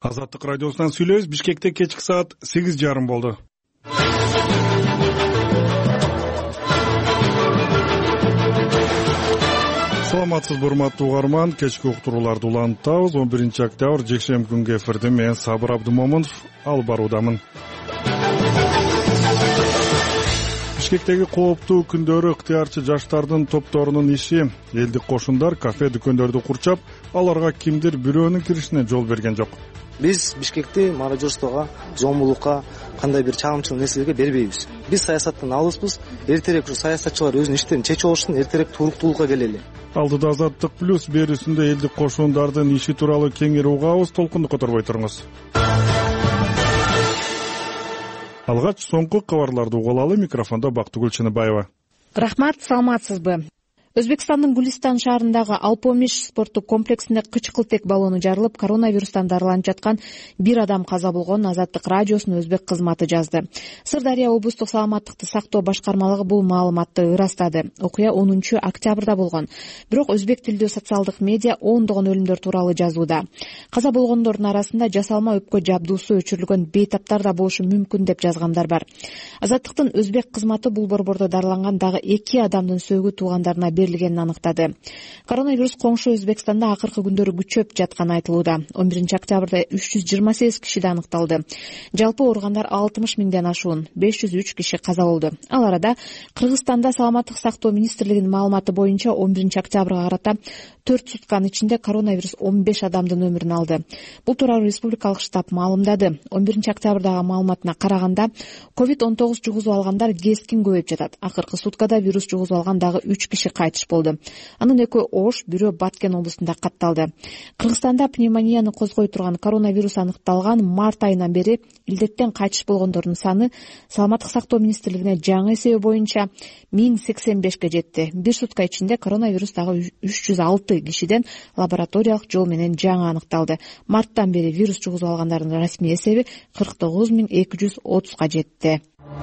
Азаттык радиосунан сүйлөйбүз. Бишкекте кечки саат 8:30 болду. Саламатсызбы урматтуу угарман, кечки уктурууларды улантабыз. 11-октябрь жекшемби күнгө эфирде мен Сабыр Абдымомунов алып баруудамын. Бишкектеги кооптуу күндөрү ыктыярчы жаштардын топторунун иши, элдик кошундар кафе дүкөндөрдү курчап, аларга кимдир бирөөнүн киришине жол берген жок. Биз Бишкекти мародерствого, зомбулукка, кандай бир чагымчыл нерселерге бербейбиз. Биз саясаттан алыспыз. Эртерээк ушу саясатчылар өзүнүн иштерин чечип алышсын, эртерээк туруктуулукка келели. Алдыда Азаттык плюс берүүсүндө элдик кошундардын иши тууралуу кеңири угабыз, толкунду которбой туруңуз. Алгач соңку кабарларды угулалы. Микрофондо Бактыгүл Чыныбаева. Рахмат, саламатсызбы? Өзбекстандын Гулистан шаарындагы Алпомиш спорттук комплексинде кычкылтек баллону жарылып, коронавирустан дарыланып жаткан бир адам каза болгонун Азаттык радиосунун өзбек кызматы жазды. Сырдария облустук саламаттыкты сактоо башкармалыгы бул маалыматты ырастады. Окуя 10-октябрда болгон. Бирок өзбек тилдүү социалдык медиа ондогон өлүмдөр тууралуу жазууда. Каза болгондордун арасында жасалма өпкө жабдуусу өчүрүлгөн бейтаптар да болушу мүмкүн деп жазгандар бар. Азаттыктын өзбек кызматы бул борбордо дарыланган дагы 2 адамдын сөөгү туугандарына берилгенин аныктады. Коронавирус коңшу Өзбекстанда акыркы күндөрү күчөп жатканы айтылууда. 11-октябрда 328 кишиде аныкталды. Жалпы ооругандар 60 миңден ашуун, 503 киши каза болду. Ал арада Кыргызстанда саламаттык сактоо министрлигинин маалыматы боюнча 11-октябрга карата 4 сутканын ичинде коронавирус 15 адамдын өмүрүн алды. Бул тууралуу республикалык штаб маалымдады. 11-октябрдагы маалыматына караганда COVID-19 жугузуп алгандар кескин көбөйүп жатат. Акыркы суткада вирус жугузуп алган дагы 3 киши кайтыш болду. Анын экөө Ош, бирөө Баткен облусунда катталды. Кыргызстанда пневмонияны козгой турган коронавирус аныкталган март айынан бери илдеттен кайтыш болгондордун саны саламаттык сактоо министрлигине жаңы эсеби боюнча 1085ке жетти. Бир сутка ичинде коронавирус дагы 306 кишиден лабораториялык жол менен жаңы аныкталды. Марттан бери вирус жугузуп алгандардын расмий эсеби 49230га жетти.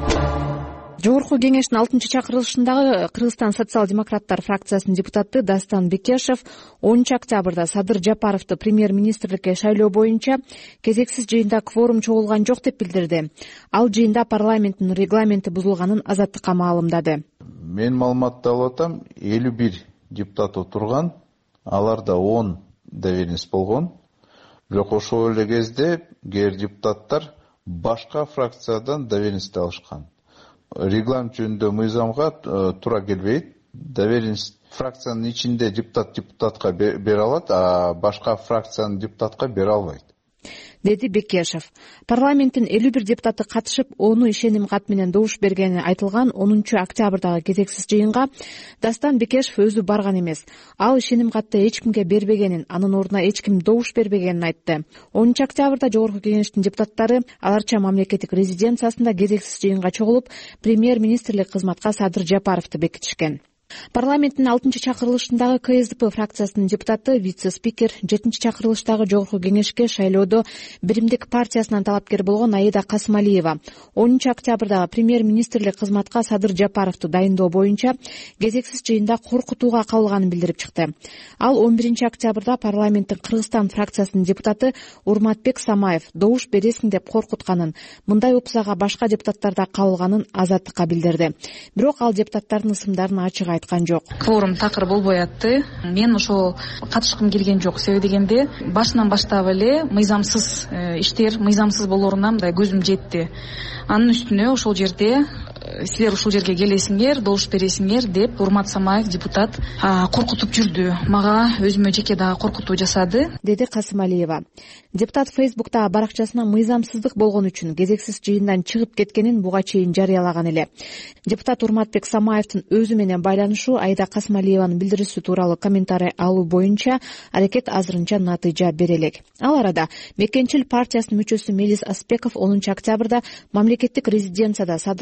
Жогорку кеңештин 6-чакырылышындагы Кыргызстан социал-демократтар фракциясынын депутаты Дастан Бекешев 10-октябрда Садыр Жапаровду премьер-министрликке шайлоо боюнча кезексиз жыйында кворум чогулган жок деп билдирди. Ал жыйында парламенттин регламенти бузулганын Азаттыкка маалымдады. Мен маалыматты алып атам, 51 депутат отурган, аларда 10 доверенность болгон. Бирок ошол эле кезде кээ депутаттар башка фракциядан доверенность алышкан. Регламент жөнүндө мыйзамга туура келбейт. Доверенность фракциянын ичинде депутатка бере алат, а башка фракциянын депутатка бере албайт, деди Бекешев. Парламенттин 51 депутаты катышып, ону ишеним кат менен добуш бергени айтылган 10-октябрдагы кезексиз жыйынга Дастан Бекешев өзү барган эмес. Ал ишеним катты эч кимге бербегенин, анын ордуна эч ким добуш бербегенин айтты. 10-октябрда жогорку кеңештин депутаттары аларча мамлекеттик резиденциясында кезексиз жыйынга чогулуп, премьер-министрлик кызматка Садыр Жапаровду бекитишкен. Парламенттин 6-чакырылышындагы КСДП фракциясынын депутаты, вице-спикер 7-чакырылыштагы жогорку кеңешке шайлоодо Биримдик партиясынан талапкер болгон Аида Касымалиева 10-октябрдагы премьер-министрлик кызматка Садыр Жапаровду дайындоо боюнча кезексиз жыйында коркутууга кабылганын билдирип чыкты. Ал 11-октябрда парламенттин Кыргызстан фракциясынын депутаты Урматбек Самаев добуш бересиң деп коркутканын, мындай опсага башка депутаттар да кабылганын Азаттыкка билдирди. Бирок ал депутаттардын ысымдарын ачык айткан жок. Кворум такыр болбой атты. Мен ошол катышкым келген жок. Себеби дегенде башынан баштап эле мыйзамсыз иштер, мыйзамсыз болоруна мындай көзүм жетти. Анын үстүнө ошол жерде силер ушул жерге келесиңер, добуш бересиңер деп Урмат Самаев депутат коркутуп жүрдү. Мага өзүмө жеке дагы коркутуу жасады, деди Касымалиева. Депутат Фейсбуктагы баракчасына мыйзамсыздык болгон үчүн кезексиз жыйындан чыгып кеткенин буга чейин жарыялаган эле. Депутат Урматбек Самаевдин өзү менен байланышуу Аида Касымалиеванын билдирүүсү тууралуу комментарий алуу боюнча аракет азырынча натыйжа бере элек. Ал арада Мекенчил партиясынын мүчөсү Мелис Аспеков 10-октябрда мамлекеттик резиденцияда Садыр Жапаров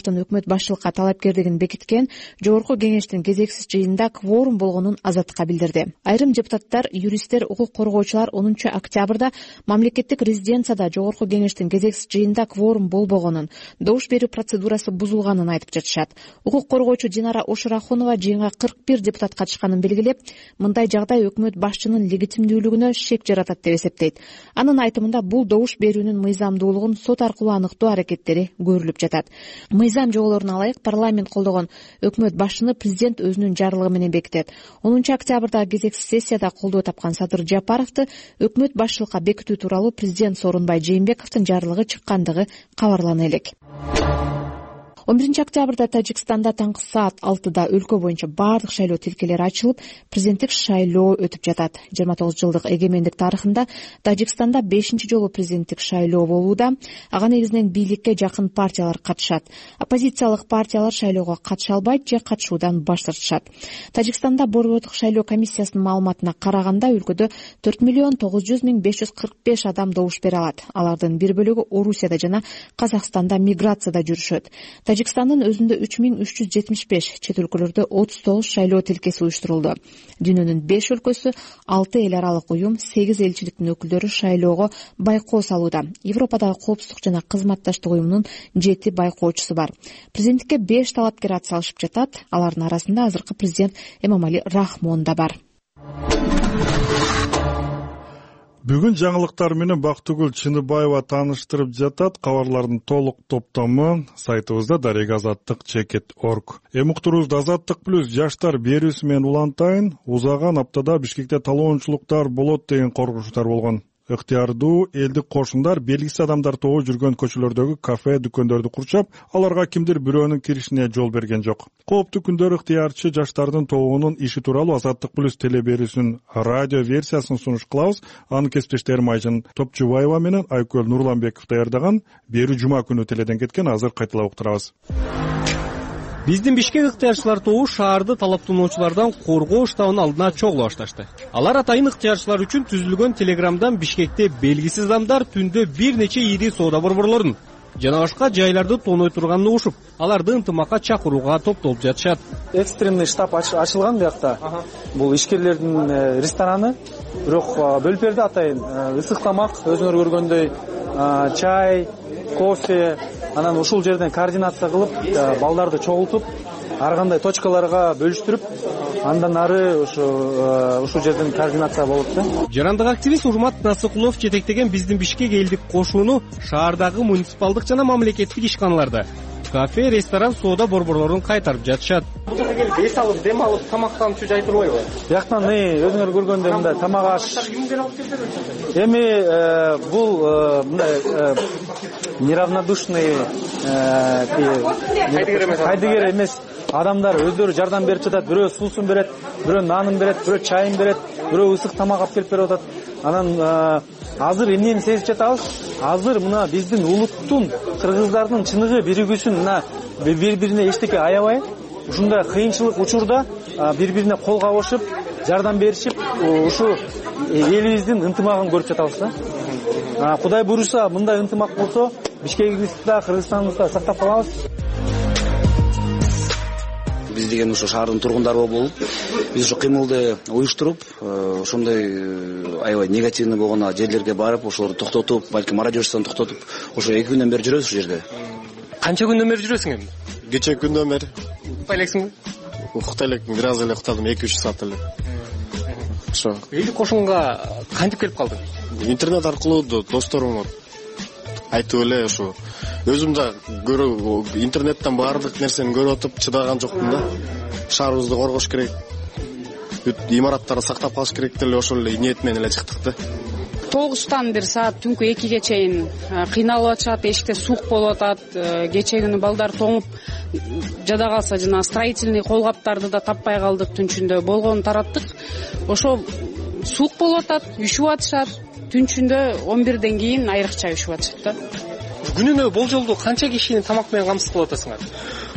Жапаровдун өкмөт башчылыкка талапкерлигин бекиткен Жогорку Кеңештин кезексиз жыйынында кворум болгонун Азаттыкка билдирди. Айрым депутаттар, юристтер, укук коргоочулар 10 октябрда мамлекеттик резиденцияда Жогорку Кеңештин кезексиз жыйынында кворум болбогонун, добуш берүү процедурасы бузулганын айтып жатышат. Укук коргоочу Динара Ошурахунова жыйынга 41 депутат катышканын белгилеп, мындай жагдай өкмөт башчынын легитимдүүлүгүнө шек жаратат деп эсептейт. Анын айтымында бул добуш берүүнүн мыйзамдуулугун сот аркылуу аныктоо аракеттери көрүлүп жатат. Мыйзам жоболоруна ылайык парламент колдогон өкмөт башчыны президент өзүнүн жарлыгы менен бекитет. 10 октябрда кезексиз сессияда колдоо тапкан Садыр Жапаровду өкмөт башчылыкка бекитүү тууралуу президент Сооронбай Жээнбековдун жарлыгы чыккандыгы кабарлана элек. 11 октябрда Тажикстанда таңкы саат 6да өлкө боюнча бардык шайлоо тилкелери ачылып, президенттик шайлоо өтүп жатат. 29 жылдык эгемендик тарыхында Тажикстанда 5-чи жолу президенттик шайлоо болууда. Ага негизинен бийликке жакын партиялар катышат. Оппозициялык партиялар шайлоого катыша албайт же катышуудан баш тартышат. Тажикстанда Борбордук шайлоо комиссиясынын маалыматына караганда өлкөдө 4,900,545 адам добуш бере алат. Алардын бир бөлүгү Орусияда жана Казакстанда миграцияда жүрүшөт. Тажикстандын өзүндө 3375, чет өлкөлөрдө 39 шайлоо тилкеси уюштурулду. Дүйнөнүн 5 өлкөсү, 6 эл аралык уюм, 8 элчиликтин өкүлдөрү шайлоого байкоо салууда. Европадагы коопсуздук жана кызматташтык уюмунун 7 байкоочусу бар. Президенттикке 5 талапкер ат салышып жатат. Алардын арасында азыркы президент Эмомали Рахмон да бар. Бүгүн жаңылыктар менен Бактыгүл Чыныбаева тааныштырып жатат. Кабарлардын толук топтому сайтыбызда darega-azаттыk.org. Уктурубузду Азаттык плюс жаштар берүүсү менен улантайын. Узаган аптада Бишкекте талоончулуктар болот деген коркунучтар болгон. Ыктыярдуу элдик кошундар белгисиз адамдар тобу жүргөн көчөлөрдөгү кафе, дүкөндөрдү курчап, аларга кимдир бирөөнүн киришине жол берген жок. Кооптуу күндөр ыктыярчы жаштардын тобунун иши тууралуу Азаттык плюс телеберүүсүнүн радио версиясын сунуш кылабыз. Анын кесиптештерим Айжан Топчубаева менен Айкөл Нурланбеков даярдаган берүү жума күнү теледен кеткен. Азыр кайталап уктурабыз. Биздин Бишкек ыктыярчылар тобу шаарды талаптануучулардан коргоо штабынын алдына чогулуп башташты. Алар атайын ыктыярчылар үчүн түзүлгөн телеграмдан Бишкекте белгисиз адамдар түндө бир нече ири соода борборлорун жана башка жайларды тоной турганын угушуп, аларды ынтымакка чакырууга топтолуп жатышат. Экстремный штаб ачылган биякта. Бул ишкерлердин рестораны, бирок бөлүп берди атайын ысык тамак, өзүңөр көргөндөй чай, кофе, анан ушул жерден координация кылып, балдарды чогултуп, ар кандай точкаларга бөлүштүрүп, андан ары ушул жерден координация болот да. Жарандык активист Урмат Насыкулов жетектеген биздин Бишкек элдик кошууну шаардагы муниципалдык жана мамлекеттик ишканаларда кафе, ресторан, соода борборлорун кайтарып жатышат. Бул жерге келип эс алып, дем алып, тамактанып жай турбайбы? Бияктан өзүңөр көргөндөй мындай тамак аш. Эми бул мындай неравнодушный кайдыгер эмес адамдар өздөрү жардам берип жатат. Бирөө суусун берет, бирөө нанын берет, бирөө чайын берет, бирөө ысык тамак алып келип берип атат. Анан азыр эмнени сезип жатабыз? Азыр мына биздин улуттун, кыргыздардын чыныгы биригүүсүн мына бири-бирине эчтеке аябай, ушундай кыйынчылык учурда бири-бирине кол кабышып, жардам беришип, ушу элибиздин ынтымагын көрүп жатабыз да. Кудай буйруса, мындай ынтымак болсо, Бишкегибизди да, Кыргызстаныбызды да сактап калабыз. Биз деген ушу шаардын тургундары болуп, биз ушу кыймылды уюштуруп, ошондой аябай негативный болгон жерлерге барып, ошолорду токтотуп, балким радиочудан токтотуп, ошо 2 күндөн бери жүрөбүз ушул жерде. Канча күндөн бери жүрөсүң эми? Кече күндөн бери. Уктай элексиңби? Уктай элекмин, бир аз эле уктадым, 2-3 саат эле. Ошо. Элдик кошунга кантип келип калдың? Интернет аркылуу досторум айтып эле ошо. Өзүм да интернеттен баардык нерсени көрүп атып чыдаган жокмун да. Шаарыбызды коргош керек. Имараттарды сактап калыш керек деле ошол эле ниет менен эле чыктык да. 9-тан бир саат түнкү 2ге чейин кыйналып атышат, эшикте суук болуп атат. Кече күнү балдар тоңуп жада калса жана строительный колгаптарды да таппай калдык түн ичинде. Болгонун тараттык. Ошо суук болуп атат, үшүп атышат. Түн ичинде 11ден кийин айрыкча үшүп атышат да. Күнүнө болжолдуу канча кишини тамак менен камсыз кылып атасыңар?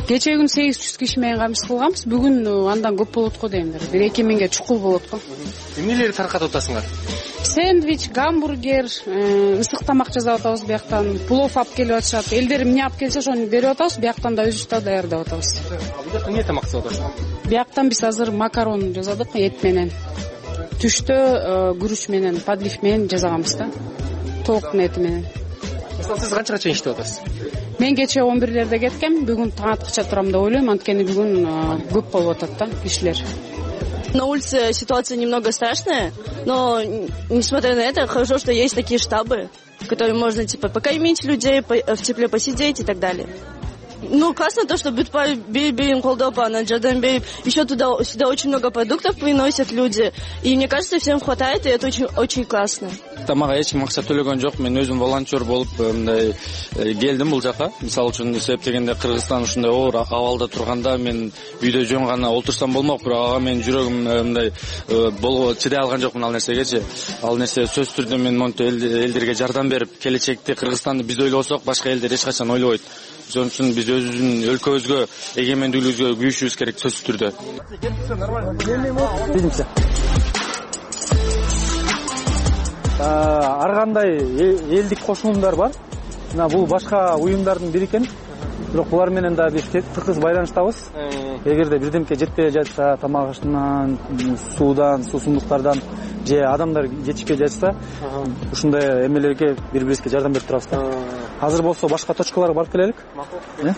Кечээ күн 800 киши менен камсыз кылганбыз. Бүгүн андан көп болот го дегендер. 1-2 миңге чукул болот го. Эмнелерди таркатып атасыңар? Сэндвич, гамбургер, ысык тамак жасап атабыз бияктан. Плов алып келип атышат. Элдер эмне алып келсе ошону берип атабыз. Бияктан да өзүбүз да даярдап атабыз. Эмне тамак жасап атасыз? Бияктан биз азыр макарон жасадык эт менен. Түштө күрүч менен, подлив менен жасаганбыз да. Толуктун эти менен. Мисалы сиз канчага чейин иштеп атасыз? Мен кечээ 11-лерде кеткем. Бүгүн таң аткыча турам деп ойлойм. Анткени бүгүн көп болуп атат да кишилер. На улице ситуация немного страшная, но несмотря на это, хорошо, что есть такие штабы, в которые можно покормить людей, в тепле посидеть и так далее. Ну, классно то, что Бирин Колдопа, на Джадан Бейб, еще сюда очень много продуктов приносят люди, и мне кажется, всем хватает, и это очень классно. Тамага эч максат төлөгөн жок. Мен өзүм волонтер болуп мындай келдим бул жака. Мисалы үчүн себептегенде Кыргызстан ушундай оор абалда турганда мен үйдө жөн гана олтурсам болмок, бирок ага менин жүрөгүм мындай чыдай алган жокмун ал нерсегечи. Ал нерсе сөзсүз түрдө мен монтип элдерге жардам берип, келечекте Кыргызстанды биз ойлосок, башка элдер эч качан ойлобойт. Ошон үчүн биз өзүбүздүн өлкөбүзгө, эгемендүүлүгүбүзгө күйүшүбүз керек сөзсүз түрдө. Ар кандай элдик кошулумдар бар. Мына бул башка уюмдардын бири экен. Бирок булар менен да биз тыкыз байланыштабыз. Эгерде бирдемке жетпей жатса, тамак ашынан, суудан, суусундуктардан же адамдар жетишпей жатса, ушундай эмелерге бири-бирибизге жардам берип турабыз да. Азыр болсо башка точкаларга барып келелик. Макул.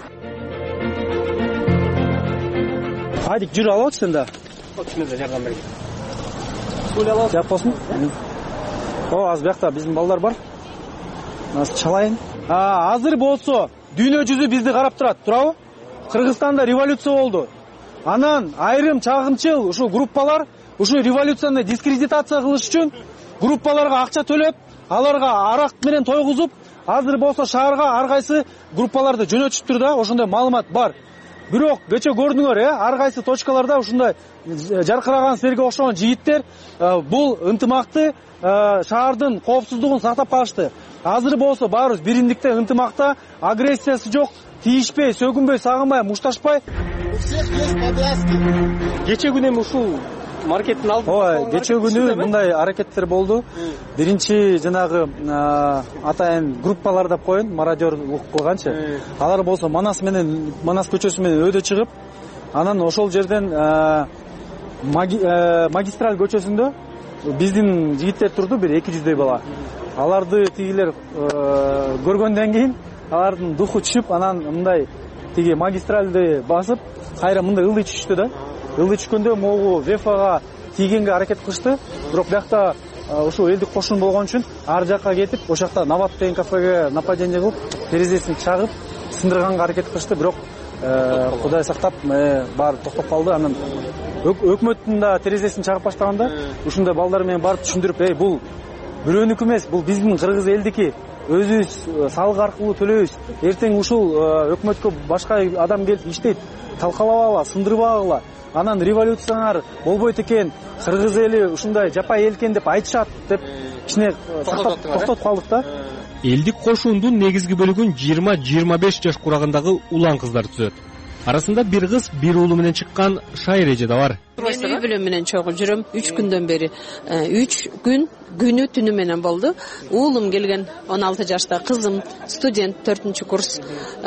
Хайдик, жүрүп алып сен да. Өчүнө жардам берейин. Сулай алып. Жап болсун. Аз биякта биздин балдар бар. Аз чалайын. Азыр болсо дүйнө жүзү бизди карап турат, турабы? Кыргызстанда революция болду. Анан айрым чагымчыл ушул группалар ушул революцияны дискредитация кылыш үчүн группаларга акча төлөп, аларга арак менен тойгузуп, азыр болсо шаарга ар кайсы группаларды жөнөтүптүр да, ошондой маалымат бар. Бирок кече көрдүңөр, ар кайсы точкаларда ушундай жаркыраган силерге окшогон жигиттер бул ынтымакты шаардын коопсуздугун сактап калышты. Азыр болсо баарыбыз бириндикте, ынтымакта, агрессиясы жок, тийишпей, сөгүнбөй, сагынбай, мушташпай. Кече күнү эми ушул маркеттин алдында. Кече күнү мындай аракеттер болду. Биринчи жанагы атайын группалар деп коеюн, мародёрлук кылганчы. Алар болсо Манас көчөсү менен өйдө чыгып, анан ошол жерден магистраль көчөсүндө биздин жигиттер турду, бир 200дөй бала. Аларды тигилер көргөндөн кийин алардын духу түшүп, анан мындай тиги магистральды басып, кайра мындай ылдый түшүштү да. Ылдый түшкөндө могу ВФга тийгенге аракет кылышты. Бирок биякта ушул элдик кошун болгон үчүн ар жакка кетип, ошол жакта Нават деген кафеге нападение кылып, терезесин чагып, сындырганга аракет кылышты. Бирок Кудай сактап, баары токтоп калды. Анан өкмөттүн да терезесин чагып баштаганда, ушундай балдар менен барып түшүндүрүп, бул бирөөнүкү эмес, бул биздин кыргыз элдики. Өзүбүз салык аркылуу төлөйбүз. Эртең ушул өкмөткө башка адам келип иштейт. Талкалабагыла, сындырбагыла. Анан революциялар болбойт экен, кыргыз эли ушундай жапай эл экен деп айтышат деп кичине токтоп калдык да. Элдик кошуундун негизги бөлүгүн 20-25 жаш курагындагы улан кыздар түзөт. Арасында бир кыз, бир уулу менен чыккан Шайреже да бар. Мен үй бүлө менен чогуу жүрөм 3 күндөн бери. 3 күн күнү түнү менен болду. Уулум келген 16 жашта, кызым студент 4-курс.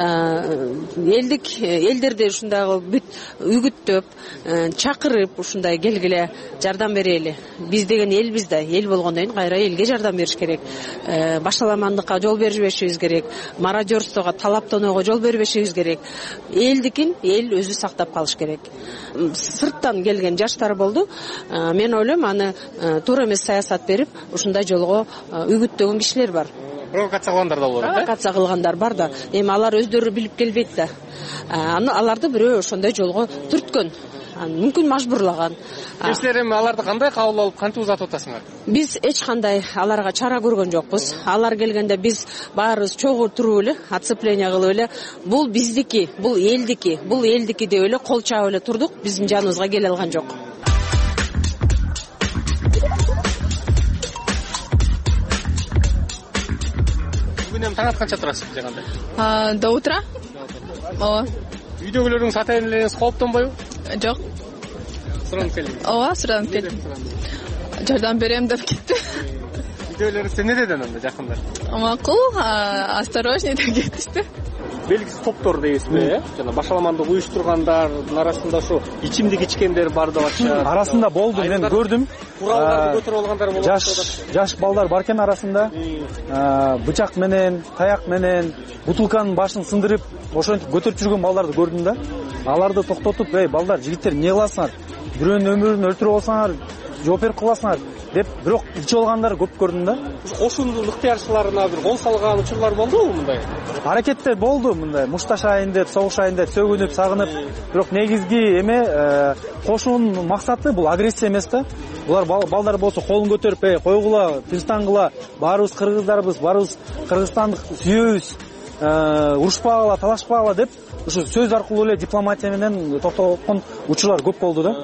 Элдерди ушундагы бүт үгүттөп, чакырып ушундай келгиле, жардам берели. Биз деген элбиз да, эл болгондон кийин кайра элге жардам бериш керек. Башаламандыкка жол бербешибиз керек. Мародёрствого, талаптоонууга жол бербешибиз керек. Элдикин эл өзү сактап калыш керек. Сырттан келген жаштар болду. Мен ойлойм, аны туура эмес саясат берип, ушундай жолго үгүттөгөн кишилер бар. Провокация кылгандар да болот, Провокация кылгандар бар да. Эми алар өздөрү билип келбейт да. Аларды бирөө ошондой жолго түрткөн. Мүмкүн мажбурлаган. Силер эми аларды кандай кабыл алып, кантип узатып атасыңар? Биз эч кандай аларга чара көргөн жокпуз. Алар келгенде биз баарыбыз чогуу туруп эле, отцепление кылып эле, бул биздики, бул элдики деп эле кол чаап эле турдук. Биздин жаныбызга келе алган жок. Бүгүн эми таң атканча турасыз жаганда? До утра. Үйдөгүлөрүңүз ата энелериңиз кооптонбойбу? Жок. Суранып келдиңиз? Ооба, суранып келдим. Жардам берем деп кетти. Үйдөгүлөрүңүз эмне деди анда жакындар? Макул, осторожней деп кетишти. Белгисиз топтор дейсизби, жана башаламандык уюштургандардын арасында ушу ичимдик ичкендер бар деп атышат. Арасында болду, мен көрдүм. Куралдарды көтөрүп алгандар болот. Жаш балдар бар экен арасында. Бычак менен, таяк менен бутылканын башын сындырып, ошентип көтөрүп жүргөн балдарды көрдүм да. Аларды токтотуп, "Эй, балдар, жигиттер, эмне кыласыңар? Бирөөнүн өмүрүн өлтүрүп алсаңар, жооп берип каласыңар" деп, бирок ичип алгандар көп көрдүм да. Кошундун ыктыярчыларына бир кол салган учурлар болдубу мындай? Аракеттер болду мындай, мушташайын деп, согушайын деп, сөгүнүп, сагынып. Бирок негизги кошуунун максаты бул агрессия эмес да. Булар балдар болсо колун көтөрүп, "Эй, койгула, тынчтангыла, баарыбыз кыргыздарбыз, баарыбыз Кыргызстанды сүйөбүз, урушпагыла, талашпагыла" деп, ушу сөз аркылуу эле дипломатия менен токтоткон учурлар көп болду да.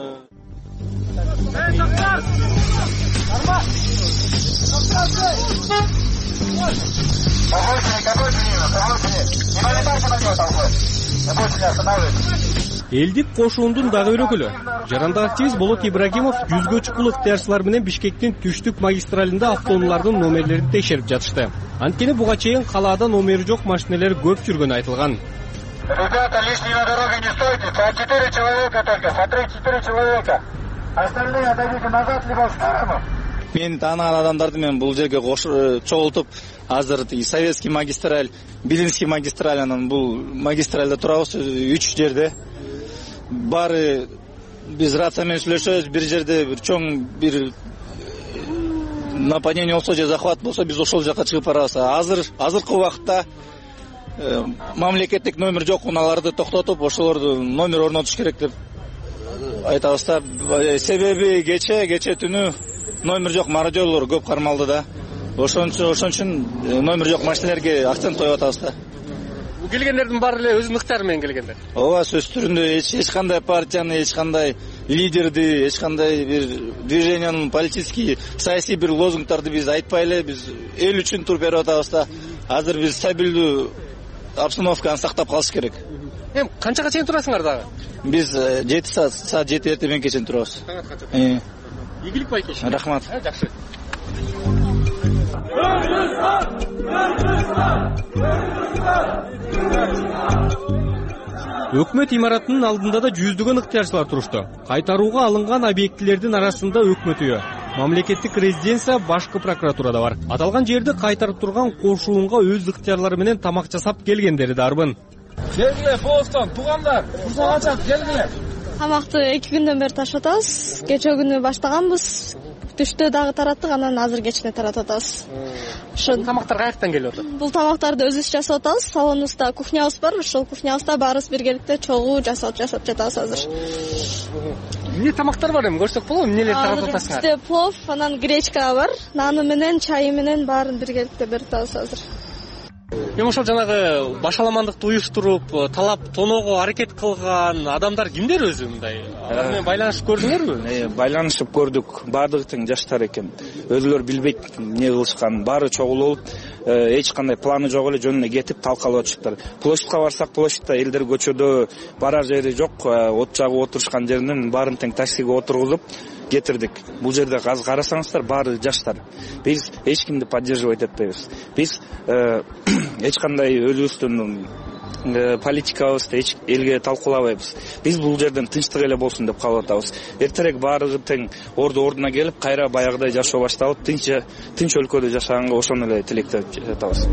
Элдик кошуундун дагы бир өкүлү, жарандык активист Болот Ибрагимов 100гө чукул ыктыярчылар менен Бишкектин түштүк магистралында автоунаалардын номерлерин текшерип жатышты. Анткени буга чейин калаада номери жок машиналер көп жүргөнү айтылган. Ребята, лишние на дороге не стойте, 4 человека только, смотри, 4 человека. Остальные отойдите назад, либо в сторону. Мен таанаган адамдарды мен бул жерге чогултуп, азыр Советский магистраль, Билинский магистраль, анан бул магистральда турабыз 3 жерде. Баары биз рация менен сүйлөшөбүз, бир жерде бир чоң бир нападение болсо же захват болсо биз ошол жака чыгып барабыз. Азыркы убакытта мамлекеттик номер жок унааларды токтотуп, ошолорду номер орнотуш керек деп айтабыз да. Себеби кече түнү номер жок мародёрлор көп кармалды да. Ошон үчүн номер жок машиналерге акцент коюп атабыз да. Бул келгендердин баары эле өзүнүн ыктыяры менен келгендер. Ооба, сөз түрүндө эч кандай партияны, эч кандай лидерди, эч кандай бир движениянын политический, саясий бир лозунгдарды биз айтпай эле, биз эл үчүн туруп берип атабыз да. Азыр биз стабилдүү обстановканы сактап калыш керек. Эми канчага чейин турасыңар дагы? Биз 7 саат 7 эртең чейин турабыз. Ийгилик байкеш. Рахмат. Жакшы. Өкмөт имаратынын алдында да жүздөгөн ыктыярчылар турушту. Кайтарууга алынган объектилердин арасында өкмөт үйү, мамлекеттик резиденция, башкы прокуратура да бар. Аталган жерди кайтарып турган кошуунга өз ыктыярлары менен тамак жасап келгендери дарбын. Келгиле, Фостон, туугандар, курсагачат, келгиле. Тамакты 2 күндөн бери ташып атабыз. Кече күнү баштаганбыз. Түштө дагы тараттык, анан азыр кечине таратып атабыз. Ошол тамактар каяктан келип атат? Бул тамактарды өзүбүз жасап атабыз. Салонубузда кухнябыз бар, ошол кухнябызда баарыбыз биргеликте чогуу жасап жатабыз азыр. Эмне тамактар бар эми көрсөк болобу? Эмнелерди таратып атасыңар? Бизде плов, анан гречка бар. Наны менен, чайы менен баарын биргеликте берип атабыз азыр. Эми ошол жанагы башаламандыкты уюштуруп, талап тоноого аракет кылган адамдар кимдер өзү мындай? Алар менен байланышып көрдүңөрбү? Байланышып көрдүк. Баардыгы тең жаштар экен. Өзүлөр билбейт эмне кылышканын. Баары чогулуп, эч кандай планы жок эле жөнүнө кетип талкалап атышыптыр. Площадка барсак, площадта элдер көчөдө барар жери жок, от жагып отурушкан жеринен баарын тең таксиге отургузуп кетирдик. Бул жерде азыр карасаңыздар баары жаштар. Биз эч кимди поддерживать этпейбиз. Биз эч кандай өзүбүздүн политикабызды эч элге талкуулабайбыз. Биз бул жерден тынчтык эле болсун деп калып атабыз. Эртерээк баардыгы тең ордуна келип, кайра баягыдай жашоо башталып, тынч өлкөдө жашаганга ошону эле тилектеп жатабыз.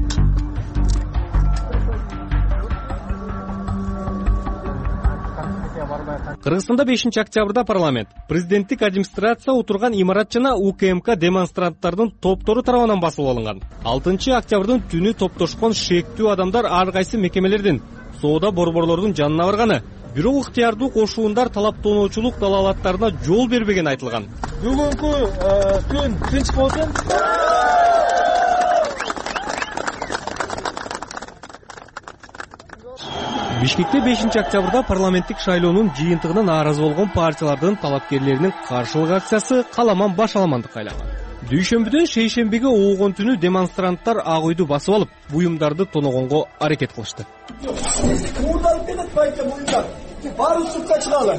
Кыргызстанда 5 октябрда парламент, президенттик администрация отурган имарат жана УКМК демонстранттардын топтору тарабынан басылып алынган. 6 октябрдын түнү топтошкон шектүү адамдар ар кайсы мекемелердин, соода борборлордун жанына барганы, бирок ыктыярдуу кошуундар талаптоочулук далаалаттарына жол бербеген айтылган. Бүгүнкү күн тынч болсун. Бишкекте 5 октябрда парламенттик шайлоонун жыйынтыгына нааразы болгон партиялардын талапкерлеринин каршылык акциясы каламан башаламандыкка айланган. Дүйшөмбүдөн шейшембиге оогон түнү демонстранттар Ак үйдү басып алып, буюмдарды тоногонго аракет кылышты. Уурдалып кетет байке буюмдар. Баары сыртка чыгалы.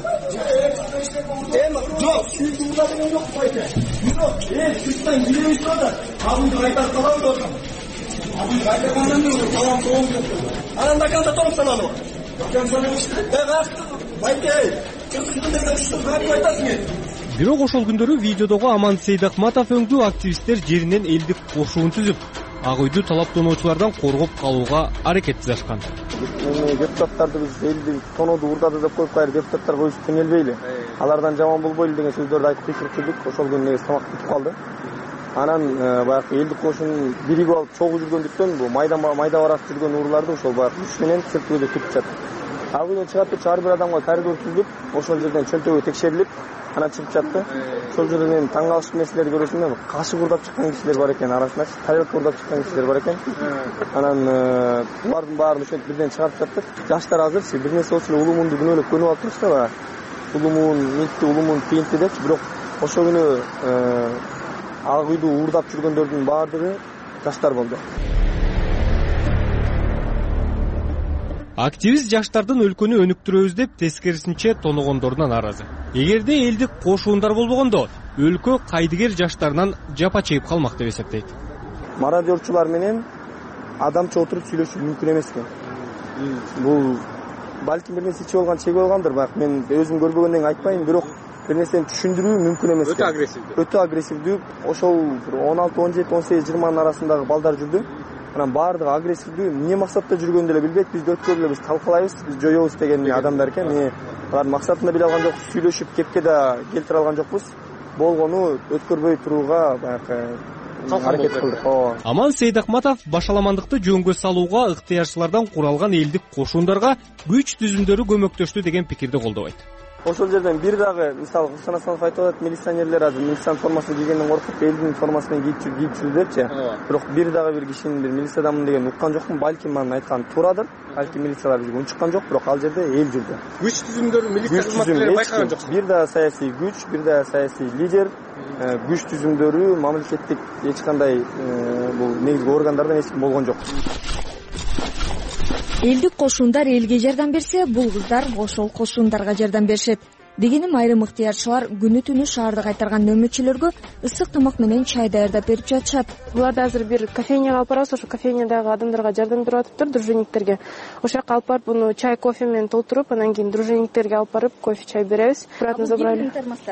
Жок, сүйүндү уурдалып жок байке. Бирок, сырттан киребиз да, Ак үйдү кайтарып калабыз отурам. Ак үйдү кайтаргандан кийин салам тоң деп. Анан да канча тоң саналып. Байке, кырсыздын деген ушул кантип айтасың? Бирок ошол күндөрү видеодогу Аман Сейдакматов өңдүү активисттер жеринен элдик кошуун түзүп, Ак үйдү талаптоонуучулардан коргоп калууга аракет жасашкан. Депутаттарды биз элди тонооду уурдады деп коюп кайра депутаттар коюш теңелбейли. Алардан жаман болбойлу деген сөздөрдү айтып кыйкырып жүрдүк. Ошол күнү негизи тамак бүтүп калды. Анан баягы элдик кошун биригип алып чогуу жүргөндүктөн бул майда барак жүргөн урууларды ошол баягы күч менен сырткыда түтүп жатты. Ак үйдөн чыгат деп ар бир адамга коридор түзүлүп, ошол жерден чөнтөгү текшерилип, анан чыгып жатты. Ошол жерде мен таң калыштуу нерселерди көрөсүм, кашык уурдап чыккан кишилер бар экен арасында, тарелка уурдап чыккан кишилер бар экен. Анан булардын баарын ошентип бирден чыгарып жаттык. Жаштар азырчы бир нерсе болсо эле улумунду күнөөлөп көнүп алып турушта баягы. Улумун митти, улумун тиинти депчи, бирок ошол күнү Ак үйдү уурдап жүргөндөрдүн баардыгы жаштар болду. Активист жаштардын өлкөнү өнүктүрөбүз деп тескерисинче тоногондордон нааразы. Эгерде элдик кошуундар болбогондо, өлкө кайдыгер жаштарынан жапа чегип калмак деп эсептейт. Мародёрчулар менен адамча отуруп сүйлөшүү мүмкүн эмес экен. Бул балким бир нерсе ичип алган, чегип алгандыр, бирок мен өзүм көрбөгөндөн кийин айтпайм, бирок бир нерсени түшүндүрүү мүмкүн эмес. Өтө агрессивдүү. Өтө агрессивдүү. Ошол 16, 17, 18, 20 арасындагы балдар жүрдү. Анан баардыгы агрессивдүү. Эмне максатта жүргөнүн деле билбейт. Бизди өткөрүп эле биз талкалайбыз, биз жоёбуз деген адамдар экен. Алардын максатын да биле алган жокпуз, сүйлөшүп кепке да келтире алган жокпуз. Болгону өткөрбөй турууга баягы аракет кылдык. Аман Сейдакматов башаламандыкты жөнгө салууга ыктыярчылардан куралган элдик кошуундарга күч түзүмдөрү көмөктөштү деген пикирди колдобойт. Ошол жерден бир дагы мисалы Кыргызстан Асанов айтып атат, милиционерлер азыр милициянын формасын кийгенден коркуп элдин формасын кийип жүрдү депчи. Бирок бир дагы бир кишинин бир милиция адамын деген уккан жокмун. Балким анын айтканы туурадыр. Балким милициялар бизге унчуккан жок, бирок ал жерде эл жүрдү. Күч түзүмдөрү милиция кызматкерлери байкаган жок. Бир дагы саясий күч, бир дагы саясий лидер, күч түзүмдөрү мамлекеттик эч кандай бул негизги органдардан эч ким болгон жок. Элдик кошуундар элге жардам берсе, бул кыздар ошол кошуундарга жардам беришет. Дегеним айрым ыктыярчылар күнү түнү шаарды кайтарган нөмөтчүлөргө ысык тамак менен чай даярдап берип жатышат. Буларды азыр бир кафейняга алып барабыз, ошо кафейнядагы адамдарга жардам берип атыптыр, дружинниктерге. Ошол жака алып барып, буну чай, кофе менен толтуруп, анан кийин дружинниктерге алып барып, кофе, чай беребиз. Обратно забрали.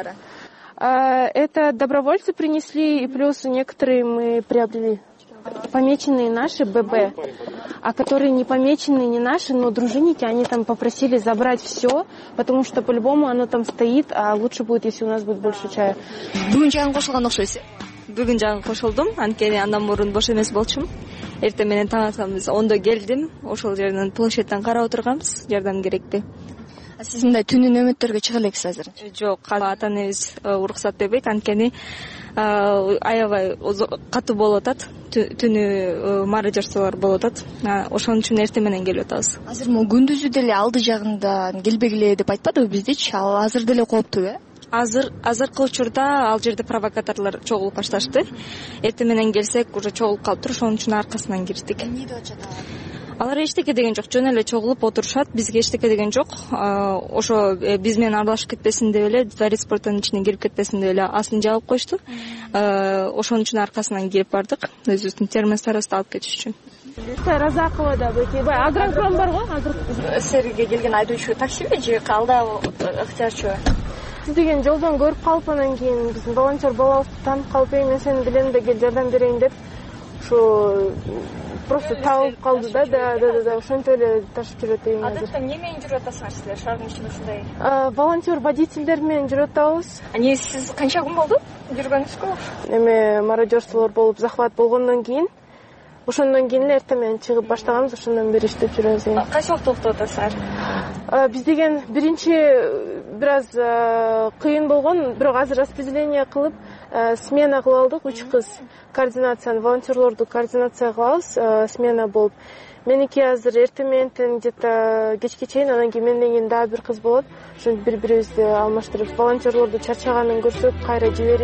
Это добровольцы принесли, и плюс некоторые мы приобрели. Помеченные наши ББ, а которые не помеченные не наши, но дружинники, они там попросили забрать все, потому что по-любому оно там стоит, а лучше будет, если у нас будет больше чая. Бүгүн жагын кошулган окшойсуз. Бүгүн жагын кошулдум, анткени андан мурун бош эмес болчумун. Эртең менен таң атканбыз, 10:00 келдим, ошол жерден площадьтан карап отурганбыз, жардам керекпи. Сиз мындай түнү нөмөттөргө чыга элексиз азыр? Жок, ата энебиз уруксат бербейт, анткени аябай катуу болуп атат, түнү мародёрчулар болуп атат. Ошон үчүн эртең менен келип атабыз. Азыр могу күндүзү деле алды жагында келбегиле деп айтпадыбы биздечи? Ал азыр деле кооптуу, Азыркы учурда ал жерде провокаторлор чогулуп башташты. Эртең менен келсек уже чогулуп калыптыр, ошон үчүн аркасынан кирдик. Эмне деп атышат алар? Алар эчтеке деген жок, жөн эле чогулуп отурушат, бизге эчтеке деген жок. Ошо биз менен аралашып кетпесин деп эле, дворец спортунун ичине кирип кетпесин деп эле астын жаап коюшту. Ошон үчүн аркасынан кирип бардык, өзүбүздүн термостарыбызды алып кетиш үчүн. Разакова да агроном бар го, азыр Серге келген айдоочу таксиби же алда ыктыярчу? Сиз деген жолдон көрүп калып, анан кийин биздин волонтер болобузду таанып калып, мен сени билем да кел жардам берейин деп ошо просто таап калды да, ошентип эле ташып жүрөт эми азыр. Адатта эмне менен жүрүп атасыңар силер шаардын ичинде ушундай? Волонтер водительдер менен жүрүп атабыз. Сиз канча күн болду жүргөнүңүзгө? Эме мародёрчулар болуп захват болгондон кийин, ошондон кийин эле эртең менен чыгып баштаганбыз, ошондон бери иштеп жүрөбүз. Кайсы убакта токтоп атасыңар? Биз деген биринчи бир аз кыйын болгон, бирок азыр распределение кылып смена кылып алдык, 3 кыз координацияны, волонтерлорду координация кылабыз, смена болуп. Меники азыр эртең менен где-то кечке чейин, анан кийин менден кийин дагы бир кыз болот. Ошентип бири-бирибизди алмаштырып, волонтерлорду чарчаганын көрсөк, кайра жиберип,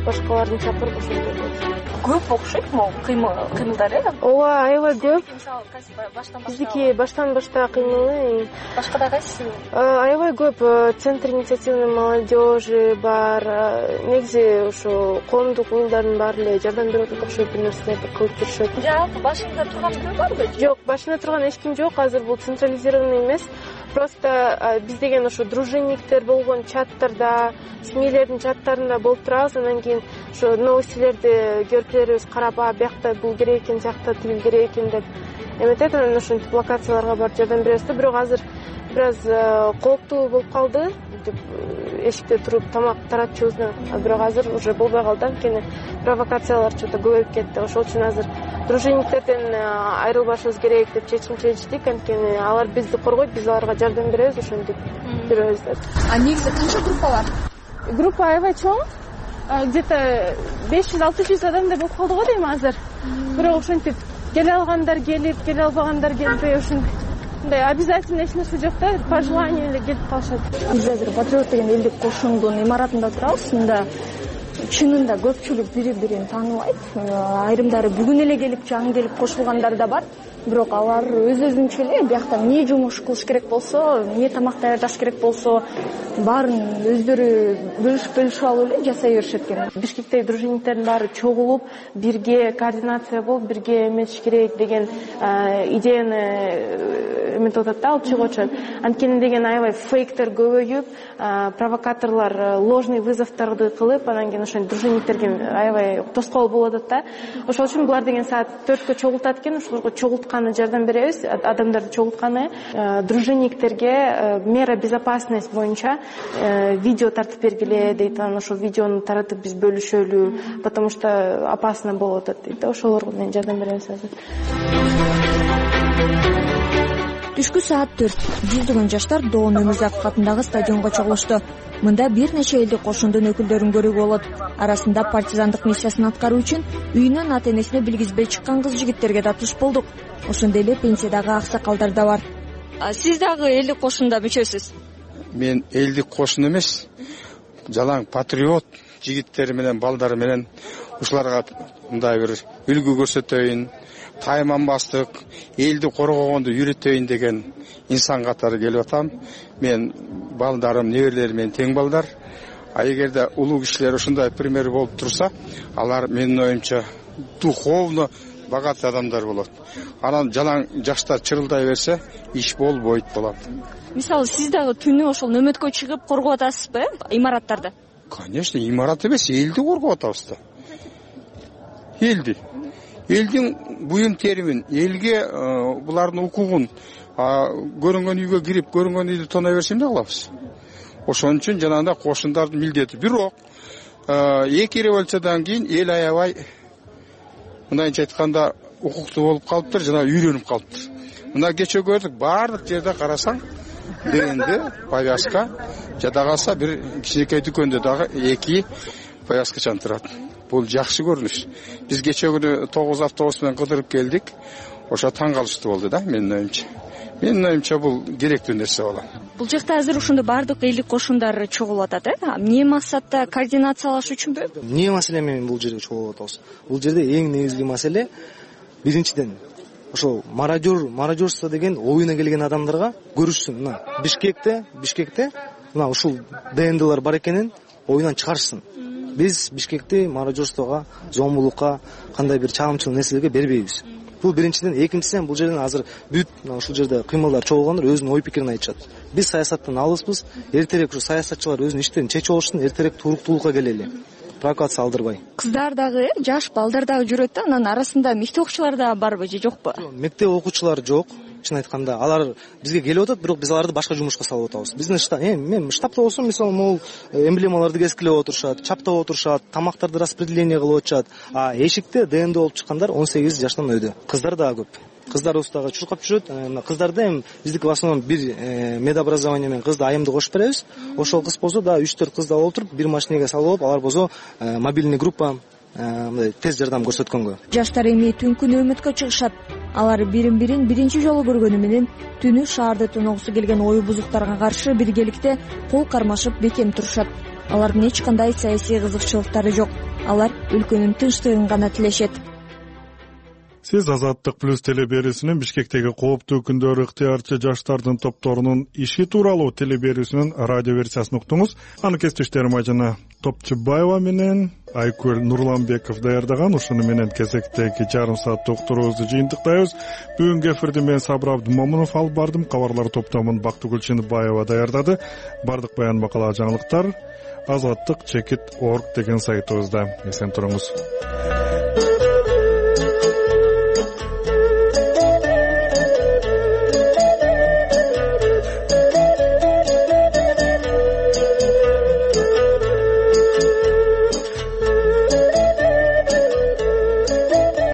башкаларды чакырып ошондой болот. Көп окшойт могу кыймылдар, ооба, аябай көп. Биздики баштан башка кыймылы. Башкада кайсы? Аябай көп. Центр инициативной молодежи бар. Негизи ошо коомдук уюлдардын баары эле жардам берип атат окшойт, бир нерселерди кылып жүрүшөт. Жалпы башында турган бирөө барбы? Жок, башында турган эч ким жок. Азыр бул централизированный эмес. Просто биз деген ошо дружинниктер болгон чаттарда, СМИлердин чаттарында болуп турабыз. Анан кийин ошо новостилерди көрүп беребиз, карап, биякта бул керек экен, жакта тигил керек экен деп эметет. Анан ошентип локацияларга барып жардам беребиз да. Бирок азыр бир аз кооптуу болуп калды деп эшикте туруп тамак таратчубуздан. Бирок азыр уже болбой калды, анткени провокациялар чөтө көбөйүп кетти. Ошол үчүн азыр дружинниктерден айрылбашыбыз керек деп чечим чечтик. Анткени алар бизди коргойт, биз аларга жардам беребиз, ошентип жүрөбүз деп. Негизи канча группа бар? Группа аябай чоң. Где-то 500-600 адамдай болуп калды го дейм азыр. Бирок ошентип келе алгандар келип, келе албагандар келбей, ушундай обязательно эч нерсе жок да, по желанию эле келип калышат. Биз азыр Патриот деген элдик кошундун имаратында турабыз. Мында чынында көпчүлүк бири-бирин тааныбайт. Айрымдары бүгүн эле келип, жаңы келип кошулгандар да бар. Бирок алар өз-өзүнчө эле биякта эмне жумуш кылыш керек болсо, эмне тамак даярдаш керек болсо, баарын өздөрү бөлүшүп алып эле жасай беришет экен. Бишкектеги дружинниктердин баары чогулуп, бирге координация болуп, бирге эметиш керек деген идеяны эметип атат да, алып чыгып атышат. Анткени деген аябай фейктер көбөйүп, провокаторлор ложный вызовторду кылып, анан кийин ошо дружинниктерге аябай тоскоол болуп атат да. Ошол үчүн булар деген саат 4кө чогултат экен, ошолорго чогултканы жардам беребиз, адамдарды чогултканы. Дружинниктерге мера безопасность боюнча видео тартып бергиле дейт. Анан ошол видеону таратып биз бөлүшөлү, потому что опасно болуп атат дейт. Ошолорго мен жардам беребиз азыр. Түшкү саат 4 жүздөгөн жаштар Доон Өмүрзаков атындагы стадионго чогулушту. Мында бир нече элдик кошундун өкүлдөрүн көрүүгө болот. Арасында партизандык миссиясын аткаруу үчүн үйүнөн ата-энесине билгизбей чыккан кыз-жигиттерге да туш болдук. Ошондой эле пенсиядагы аксакалдар да бар. Сиз дагы элдик кошунда мүчөсүз? Мен элдик кошун эмес, жалаң патриот жигиттери менен балдары менен ушуларга мындай бир үлгү көрсөтөйүн, тайманбастык, элди коргогонду үйрөтөйүн деген инсан катары келип атам. Мен балдарым, неберелерим менен тең балдар. Эгерде улуу кишилер ушундай пример болуп турса, алар менин оюмча духовно богатый адамдар болот. Анан жалаң жаштар чырылдай берсе, иш болбойт болот. Мисалы, сиз дагы түнү ошол нөмөткө чыгып коргоп атасызбы, имараттарды? Конечно, имарат эмес, элди коргоп атабыз да. Элдин буюм теримин, элге булардын укугун көрүнгөн үйгө кирип, көрүнгөн үйдү тона берсе эмне кылабыз? Ошон үчүн жанагындай кошундардын милдети. Бирок эки революциядан кийин эл аябай мындайча айтканда укуктуу болуп калыптыр, жана үйрөнүп калыптыр. Мына кечээ көрдүк, баардык жерде карасаң ДНД, повязка, жада калса бир кичинекей дүкөндө дагы эки повязка чантырат. Бул жакшы көрүнүш. Биз кечээ күнү 9 автобус менен кыдырып келдик. Ошо таң калыштуу болду да, менин оюмча. Менин оюмча бул керектүү нерсе болот. Бул жакта азыр ушундай баардык элдик кошундар чогулуп атат, эмне максатта координациялаш үчүнбү? Эмне маселе менен бул жерге чогулуп атабыз? Бул жерде эң негизги маселе биринчиден ошол мародерство деген оюна келген адамдарга көрүшсүн. Мына Бишкекте мына ушул ДНДлар бар экенин оюнан чыгарышсын. Биз Бишкекти мародерствого, зомбулукка, кандай бир чагымчыл нерселерге бербейбиз. Бул биринчиден. Экинчиден, бул жерден азыр бүт ушул жерде кыймылдар чогулгандар өзүнүн ой пикирин айтышат. Биз саясаттан алыспыз. Эртерээк ушу саясатчылар өзүнүн иштерин чечип алышсын, эртерээк туруктуулукка келели. Провокация алдырбай. Кыздар дагы, жаш балдар дагы жүрөт да, анан арасында мектеп окуучулар да барбы же жокпу? Мектеп окуучулар жок. Чын айтканда, алар бизге келип атат, бирок биз аларды башка жумушка салып атабыз. Биздин мен штабта болсом, мисалы, могул эмблемаларды кескилеп отурушат, чаптап отурушат, тамактарды распределение кылып атышат. А эшикте ДНД болуп чыккандар 18 жаштан өйдө. Кыздар дагы көп. Кыздар дагы чуркап жүрөт. Мына кыздарды эми биздики в основном бир медобразование менен кызды айымды кошуп беребиз. Ошол кыз болсо да 3-4 кыз да отуруп, бир машинеге салып алып, алар болсо мобильный группа мындай тез жардам көрсөткөнгө. Жаштар эми түнкү нөөмөткө чыгышат. Алар бирин-бирин биринчи жолу көргөнү менен түнү шаарды тоногусу келген ою бузуктарга каршы биргеликте кол кармашып бекем турушат. алардын эч кандай саясий кызыкчылыктары жок. Алар өлкөнүн тынчтыгын гана тилешет. Сиз Азаттык плюс телеберүүсүнүн Бишкектеги кооптуу күндөр ыктыярчы жаштардын топторунун иши тууралуу телеберүүсүнүн радио версиясын уктуңуз. Аны кесиптештерим Ажана Топчубаева менен Айкөл Нурланбеков даярдаган. Ушуну менен кезектеги жарым сааттык уктуруубузду жыйынтыктайбыз. Бүгүнкү эфирди мен Сабыр Абдымомунов алып бардым. Кабарлар топтомун Бактыгүл Чыныбаева даярдады. Бардык баян макала жаңылыктар Азаттык.org деген сайтыбызда. Эсен туруңуз.